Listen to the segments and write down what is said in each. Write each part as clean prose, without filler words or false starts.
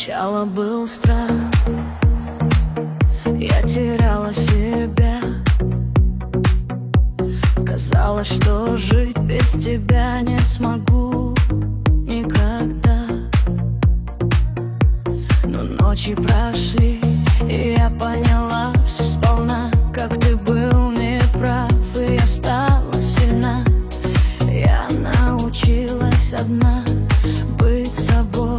Сначала был страх, я теряла себя. Казалось, что жить без тебя не смогу никогда. Но ночи прошли, и я поняла все сполна, как ты был неправ, и я стала сильна. Я научилась одна быть собой.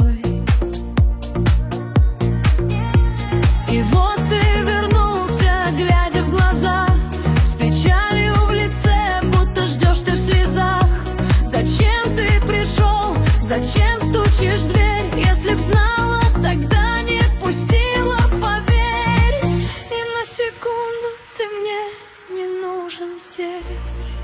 И вот ты вернулся, глядя в глаза, с печалью в лице, будто ждешь ты в слезах. Зачем ты пришел? Зачем стучишь в дверь? Если б знала, тогда не пустила, поверь. И на секунду ты мне не нужен здесь.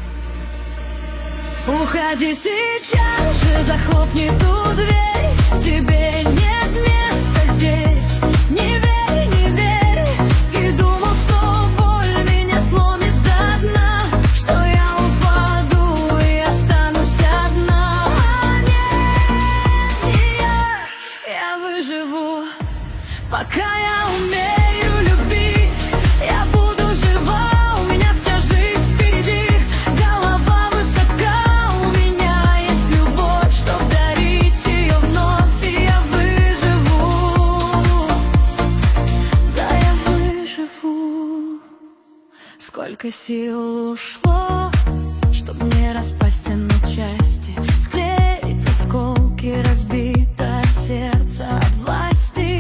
Уходи сейчас же, захлопни ту дверь. Тебе нет места здесь. Не верь, не верь. И думал, что боль меня сломит до дна, что я упаду и останусь одна. А нет, я выживу, пока я умею любить. Я буду жива, у меня вся жизнь впереди. Голова высока, у меня есть любовь, чтоб дарить ее вновь. И я выживу, да, я выживу. Сколько сил ушло, чтоб не распасть на части, склеить осколки, разбитое сердце от власти.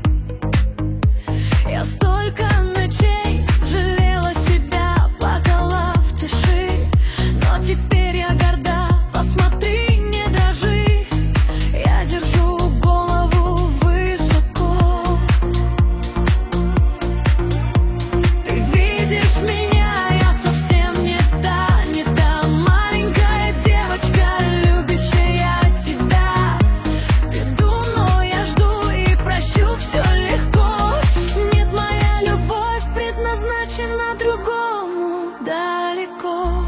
Я столько ночей жалела себя, плакала в тиши, но теперь я горда, посмотри, не дрожи. Я держу голову высоко. Ты видишь меня, я совсем не та маленькая девочка, любящая тебя. Ты дул, но я жду и прощу, все легко. Нет, моя любовь предназначена другому далеко.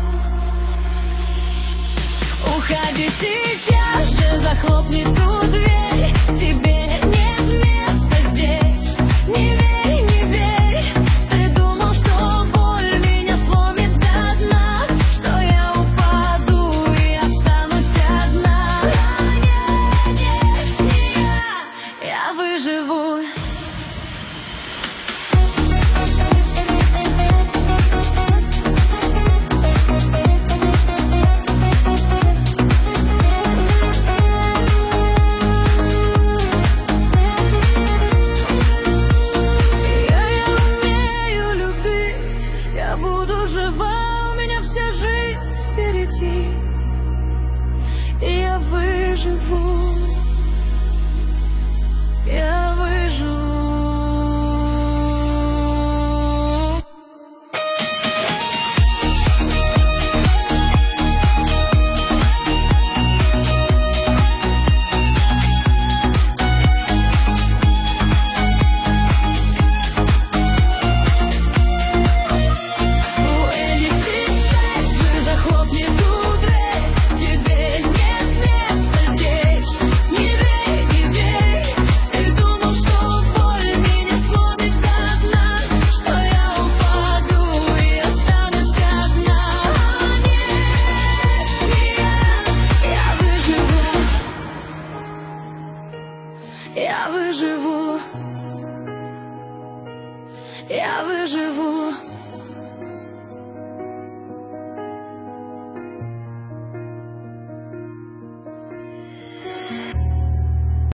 Уходи сейчас же, захлопни ту дверь. Тебе нет места здесь. Не верь, не верь. Ты думал, что боль меня сломит до дна, что я упаду и останусь одна. Нет, не я выживу. Я умею любить, я буду жива, у меня вся жизнь впереди. И я выживу, я выживу. Уйди сейчас же, захлопни ту дверь. Тебе нет места здесь. Не верь, не верь. Ты думал, что боль меня сломит до дна, что я упаду и останусь одна. Нет, не я выживу, я выживу, я выживу.